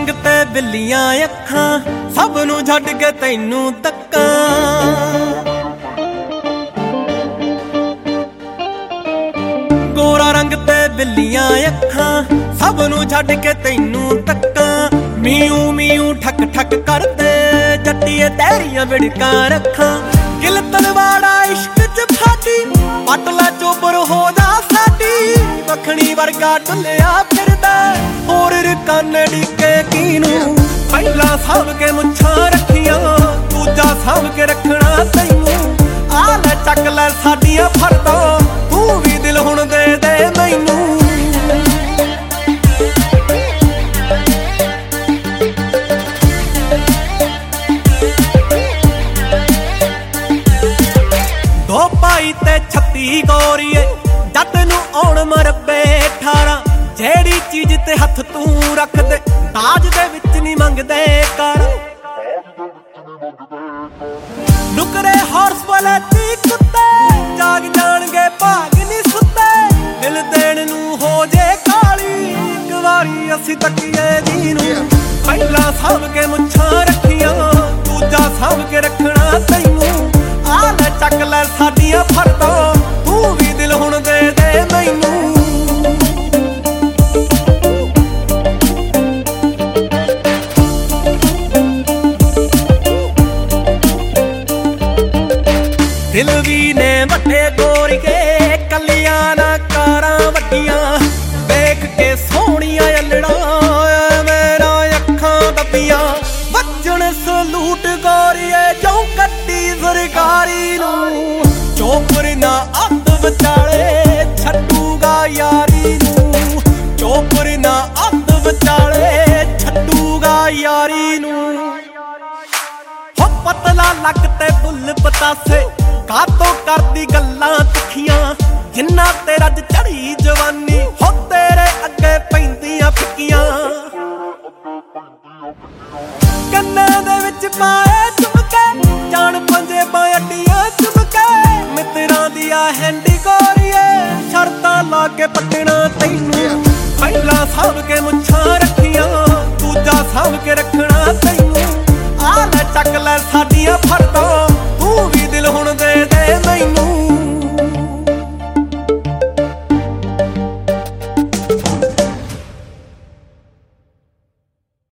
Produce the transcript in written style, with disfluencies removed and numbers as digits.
रंग ते बिल्लियां अखां सब नू छड्ड के तैनू तक्कां। गोरा रंग ते बिल्लियां अखां सब नू छड्ड के तैनू तक्कां। मीऊ मीऊ ठक ठक करदे जट्टीए तेरियां विड़कां रखां। किल तलवाड़ा इश्क च फाटी पटला चोबर हो जा साडी। मखनी वर्गा डुलिया फिरदा होर रकाने डिके कीनू। पहला साम के मुच्छां रखियां दूजा साम के रखना तैनू। आ ले चक ले साडियां फरदा तू भी दिल हुण दे दे मैनू। दो भाई ते 36 गोरीए जट नू आउण मरबे 18। जेड़ी चीज ते हथ तू रख दे ताज दे विच नहीं मंगदे कर। नुकरे हॉर्स वाले ती कुत्ते जाग जाणगे भाग नहीं सुत्ते। दिल देण नू हो जे काली इक वारी असी तकिए दी नू। पहला साम के मुच्छां रखियां दूजा साम के रखना तैनू। आ ले चक ले साडियां फरदा तू भी दिल हुण दे दे मैनू। दिल भी ने वड्डे गोरीए कलियां ना कारां वड्डियां। देख के सोहणियां अल्लड़ा मेरा अखां दबियां। वजन सलूट गोरीए जो कट्टी सरकारी नू। चोपर ना अंत विचाले छड्डूगा यारी नू। चोपर ना अंत विचाले छड्डूगा यारी नू। हो पतला लक ते बुल पतासे कातों करदी गल्लां तिखियां। जिन्ना ते रज चढ़ी जवानी हो तेरे अगे पैंदियां फिक्कियां। कन्नां दे विच पाए झुमके जान पंजे बायडियां चुमके। मित्रां दिया हैंडी गोरीए शर्तां ला के पटना तैनू। पहला साम के मुच्छां रखियां दूजा साम के रखना तैनू। आ ले चक ले साडियां फरदा तू भी दिल हुण दे दे मैनू।